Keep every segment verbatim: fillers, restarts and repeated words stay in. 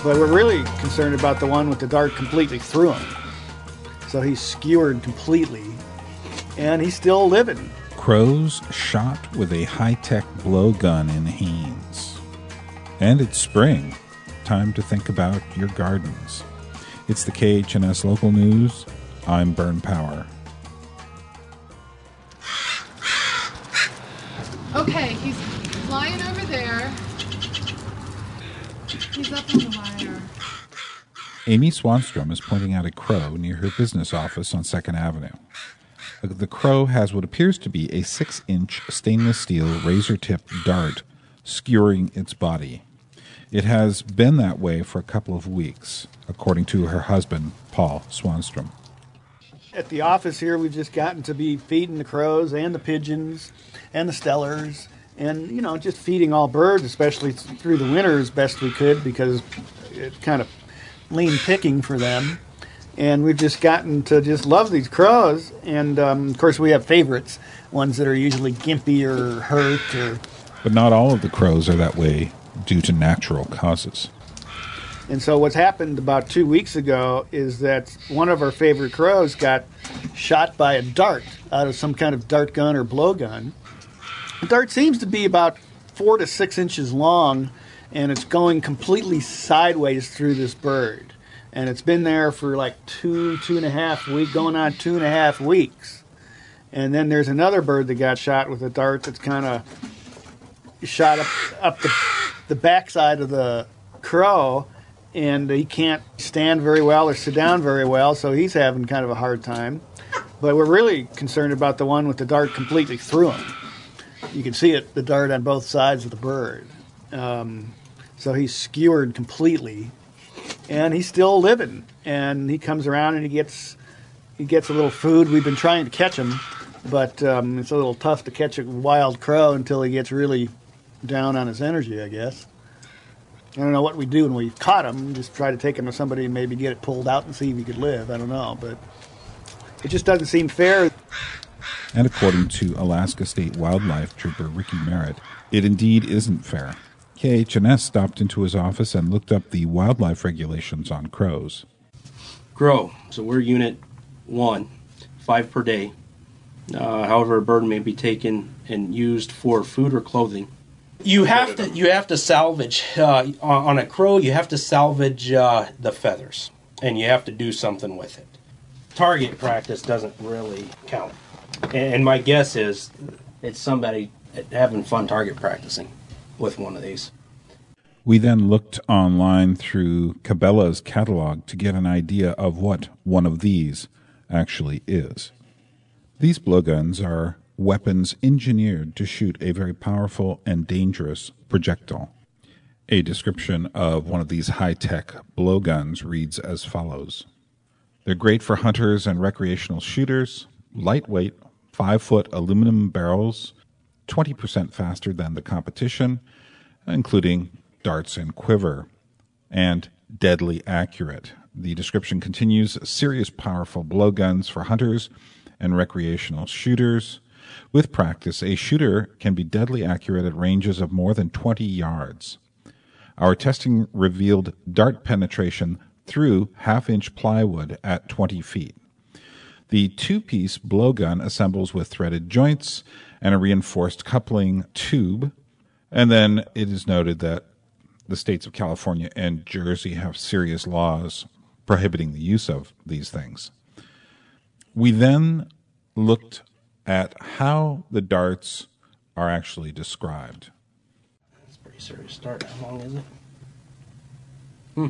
But we're really concerned about the one with the dart completely through him. So he's skewered completely, and he's still living. Crows shot with a high-tech blowgun in Haines. And it's spring. Time to think about your gardens. It's the K H N S Local News. I'm Burn Power. Okay, he's flying over there. He's up on the wire. Amy Swanstrom is pointing out a crow near her business office on second Avenue. The crow has what appears to be a six-inch stainless steel razor-tipped dart skewering its body. It has been that way for a couple of weeks, according to her husband, Paul Swanstrom. At the office here, we've just gotten to be feeding the crows and the pigeons and the stellars and, you know, just feeding all birds, especially through the winter as best we could because it's kind of lean picking for them. And we've just gotten to just love these crows. And, um, of course, we have favorites, ones that are usually gimpy or hurt. Or. But not all of the crows are that way due to natural causes. And so what's happened about two weeks ago is that one of our favorite crows got shot by a dart out of some kind of dart gun or blowgun. The dart seems to be about four to six inches long, and it's going completely sideways through this bird. And it's been there for like two, two and a half weeks, going on two and a half weeks. And then there's another bird that got shot with a dart that's kind of shot up, up the, the backside of the crow, and he can't stand very well or sit down very well, so he's having kind of a hard time. But we're really concerned about the one with the dart completely through him. You can see it, the dart on both sides of the bird. Um, so he's skewered completely. And he's still living, and he comes around and he gets he gets a little food. We've been trying to catch him, but um, it's a little tough to catch a wild crow until he gets really down on his energy, I guess. I don't know what we do when we've caught him. Just try to take him to somebody and maybe get it pulled out and see if he could live. I don't know, but it just doesn't seem fair. And according to Alaska State Wildlife Trooper Ricky Merritt, it indeed isn't fair. K H N S stopped into his office and looked up the wildlife regulations on crows. Crow. So we're unit one, five per day. Uh, however, a bird may be taken and used for food or clothing. You have to you have to salvage uh, on a crow. You have to salvage uh, the feathers, and you have to do something with it. Target practice doesn't really count, and my guess is it's somebody having fun target practicing with one of these. We then looked online through Cabela's catalog to get an idea of what one of these actually is. These blowguns are weapons engineered to shoot a very powerful and dangerous projectile. A description of one of these high-tech blowguns reads as follows. They're great for hunters and recreational shooters, lightweight, five-foot aluminum barrels, twenty percent faster than the competition, including darts and quiver, and deadly accurate. The description continues, serious powerful blowguns for hunters and recreational shooters. With practice, a shooter can be deadly accurate at ranges of more than twenty yards. Our testing revealed dart penetration through half-inch plywood at twenty feet. The two-piece blowgun assembles with threaded joints and a reinforced coupling tube. And then it is noted that the states of California and Jersey have serious laws prohibiting the use of these things. We then looked at how the darts are actually described. That's a pretty serious start. How long is it? Hmm.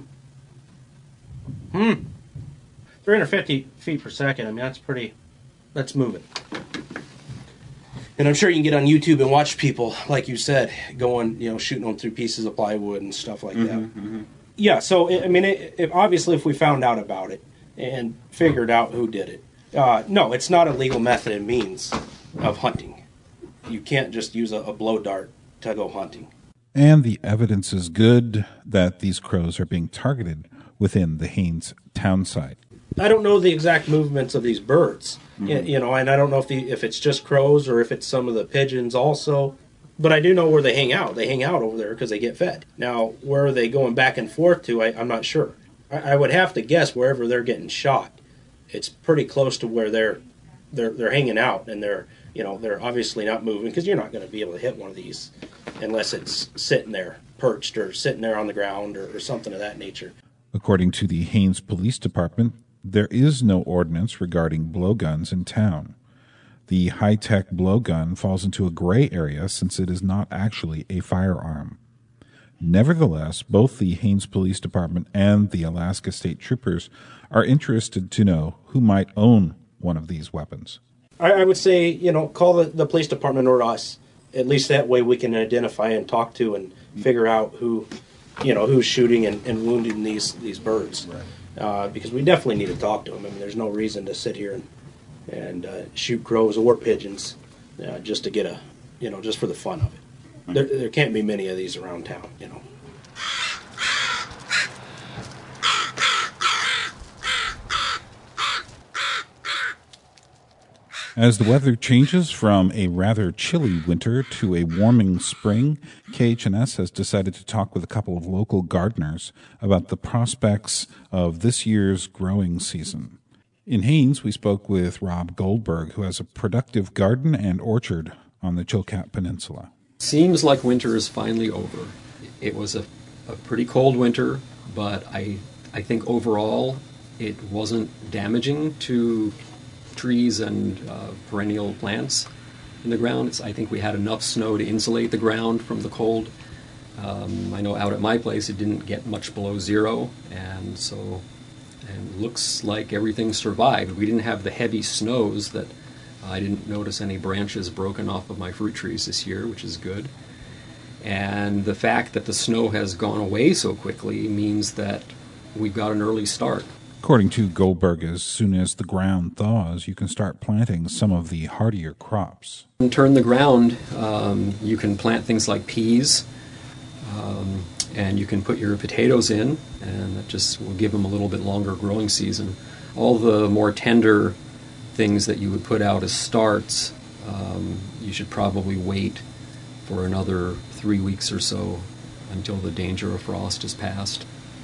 Hmm. three hundred fifty feet per second. I mean, that's pretty, that's moving. And I'm sure you can get on YouTube and watch people, like you said, going, you know, shooting them through pieces of plywood and stuff like mm-hmm, that. Mm-hmm. Yeah, so, I mean, it, it, obviously if we found out about it and figured out who did it, uh, no, it's not a legal method and means of hunting. You can't just use a, a blow dart to go hunting. And the evidence is good that these crows are being targeted within the Haines town site. I don't know the exact movements of these birds, mm-hmm. you know, and I don't know if the if it's just crows or if it's some of the pigeons also. But I do know where they hang out. They hang out over there because they get fed. Now, where are they going back and forth to, I, I'm not sure. I, I would have to guess wherever they're getting shot, it's pretty close to where they're they're they're hanging out, and they're you know they're obviously not moving, because you're not going to be able to hit one of these unless it's sitting there perched or sitting there on the ground or, or something of that nature. According to the Haines Police Department, there is no ordinance regarding blowguns in town. The high-tech blowgun falls into a gray area since it is not actually a firearm. Nevertheless, both the Haines Police Department and the Alaska State Troopers are interested to know who might own one of these weapons. I, I would say, you know, call the, the police department or us. At least that way we can identify and talk to and figure out who, you know, who's shooting and, and wounding these, these birds. Right. Uh, because we definitely need to talk to them. I mean, there's no reason to sit here and, and uh, shoot crows or pigeons uh, just to get a, you know, just for the fun of it. There, there can't be many of these around town, you know. As the weather changes from a rather chilly winter to a warming spring, K H N S has decided to talk with a couple of local gardeners about the prospects of this year's growing season. In Haines, we spoke with Rob Goldberg, who has a productive garden and orchard on the Chilkat Peninsula. Seems like winter is finally over. It was a, a pretty cold winter, but I I think overall it wasn't damaging to trees and uh, perennial plants in the ground. It's, I think we had enough snow to insulate the ground from the cold. Um, I know out at my place it didn't get much below zero, and so and looks like everything survived. We didn't have the heavy snows that I didn't notice any branches broken off of my fruit trees this year, which is good. And the fact that the snow has gone away so quickly means that we've got an early start. According to Goldberg, as soon as the ground thaws, you can start planting some of the hardier crops. And turn the ground, um, you can plant things like peas, um, and you can put your potatoes in, and that just will give them a little bit longer growing season. All the more tender things that you would put out as starts, um, you should probably wait for another three weeks or so until the danger of frost is past.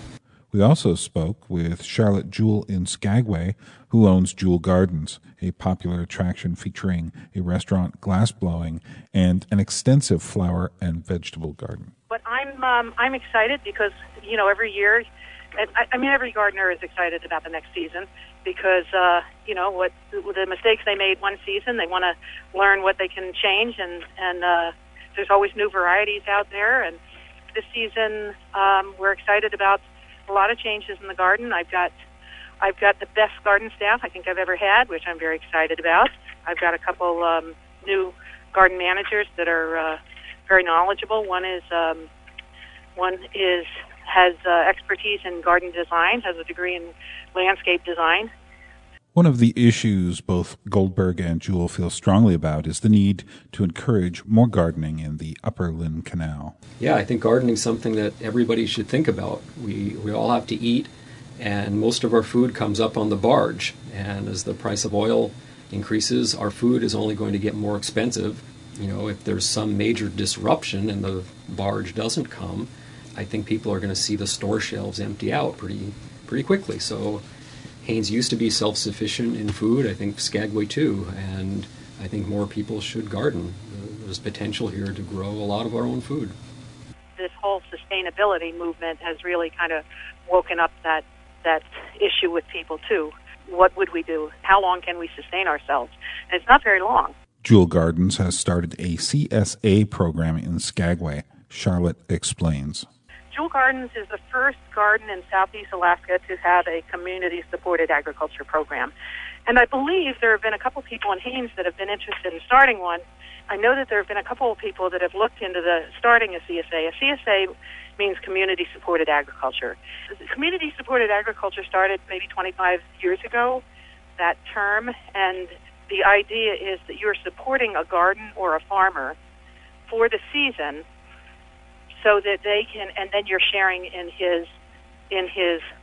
We also spoke with Charlotte Jewell in Skagway, who owns Jewell Gardens, a popular attraction featuring a restaurant, glass blowing, and an extensive flower and vegetable garden. But I'm um, I'm excited because, you know, every year, I, I mean, every gardener is excited about the next season because, uh, you know, what the mistakes they made one season, they want to learn what they can change, and, and uh, there's always new varieties out there. And this season, um, we're excited about a lot of changes in the garden. I've got I've got the best garden staff I think I've ever had, which I'm very excited about. I've got a couple um, new garden managers that are uh, very knowledgeable. One is um, one is has uh, expertise in garden design, has a degree in landscape design. One of the issues both Goldberg and Jewell feel strongly about is the need to encourage more gardening in the Upper Lynn Canal. Yeah, I think gardening is something that everybody should think about. We we all have to eat, and most of our food comes up on the barge. And as the price of oil increases, our food is only going to get more expensive. You know, if there's some major disruption and the barge doesn't come, I think people are going to see the store shelves empty out pretty pretty quickly. So Haines used to be self-sufficient in food, I think Skagway too, and I think more people should garden. There's potential here to grow a lot of our own food. This whole sustainability movement has really kind of woken up that that issue with people too. What would we do? How long can we sustain ourselves? And it's not very long. Jewell Gardens has started a C S A program in Skagway. Charlotte explains. Jewell Gardens is the first garden in southeast Alaska to have a community-supported agriculture program. And I believe there have been a couple people in Haines that have been interested in starting one. I know that there have been a couple of people that have looked into the starting a C S A. A C S A means community-supported agriculture. Community-supported agriculture started maybe twenty-five years ago, that term, and the idea is that you're supporting a garden or a farmer for the season so that they can, and then you're sharing in his in his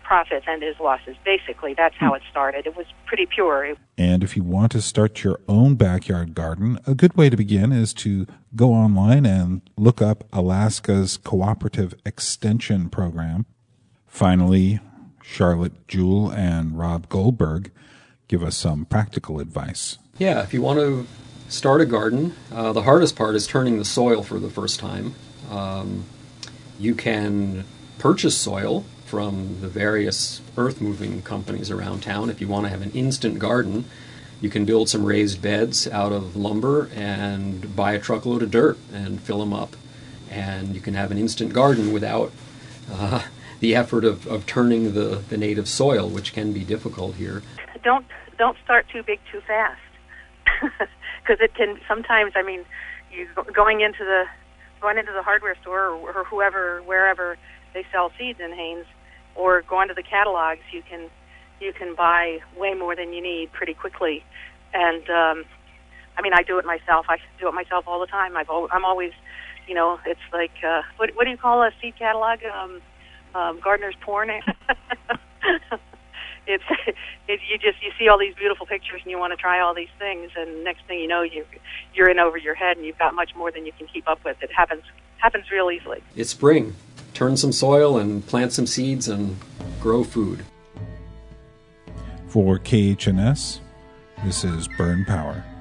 profits and his losses. Basically, that's how it started. It was pretty pure. And if you want to start your own backyard garden, a good way to begin is to go online and look up Alaska's Cooperative Extension Program. Finally, Charlotte Jewell and Rob Goldberg give us some practical advice. Yeah, if you want to start a garden, uh, the hardest part is turning the soil for the first time. Um, you can purchase soil from the various earth-moving companies around town. If you want to have an instant garden, you can build some raised beds out of lumber and buy a truckload of dirt and fill them up. And you can have an instant garden without uh, the effort of, of turning the, the native soil, which can be difficult here. Don't don't start too big too fast, because it can sometimes. I mean, you going into the going into the hardware store or, or whoever wherever they sell seeds in Haines, or going to the catalogs, you can you can buy way more than you need pretty quickly. And um, I mean, I do it myself. I do it myself all the time. I've al- I'm always, you know, it's like uh, what what do you call a seed catalog? Um, um, gardener's porn. It's it, you just you see all these beautiful pictures and you want to try all these things, and next thing you know, you you're in over your head and you've got much more than you can keep up with. It happens happens real easily. It's spring. Turn some soil and plant some seeds and grow food. For K H N S, this is Burn Power.